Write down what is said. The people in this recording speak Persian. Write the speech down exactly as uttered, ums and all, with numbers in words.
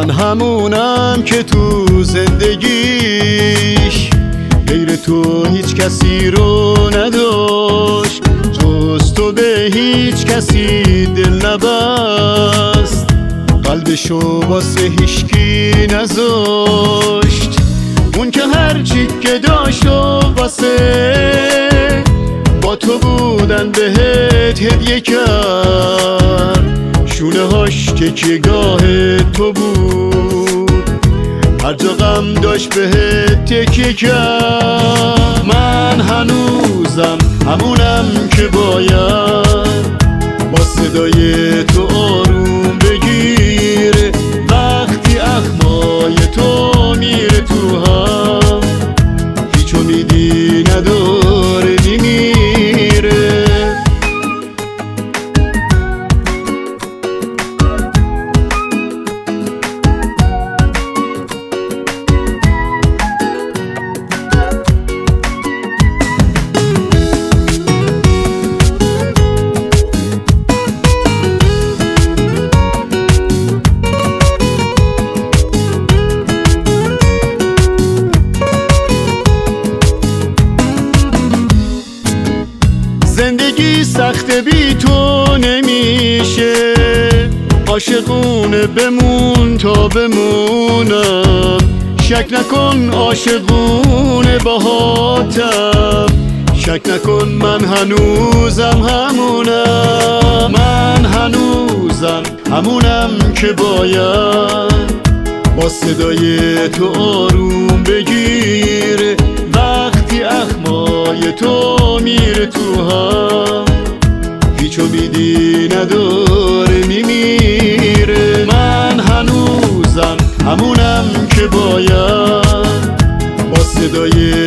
من همونم که تو زندگیش غیر تو هیچ کسی رو نداشت، جز تو به هیچ کسی دل نبست، قلبشو واسه هیچکی نذاشت. اون که هرچی که داشت و واسه با تو بودن بهت هدیه کرد، شونه هاش تکیه‌گاه تو بود، هر جا غم داشت بهت تکیه کرد. من هنوزم همونم که باید با صدای تو آروم بگیره، وقتی اخمای تو میره تو هم، هیچ امیدی نداره میمیره. زندگی سخت بی تو نمیشه، عاشقونه بمون تا بمونم، شک نکن عاشقونه باهاتم، شک نکن من هنوزم همونم. من هنوزم همونم که باید با صدای تو آروم بگیره، وقتی اخمای تو میره تو هم، هیچ امیدی نداره میمیره. من هنوزم همونم که باید با صدای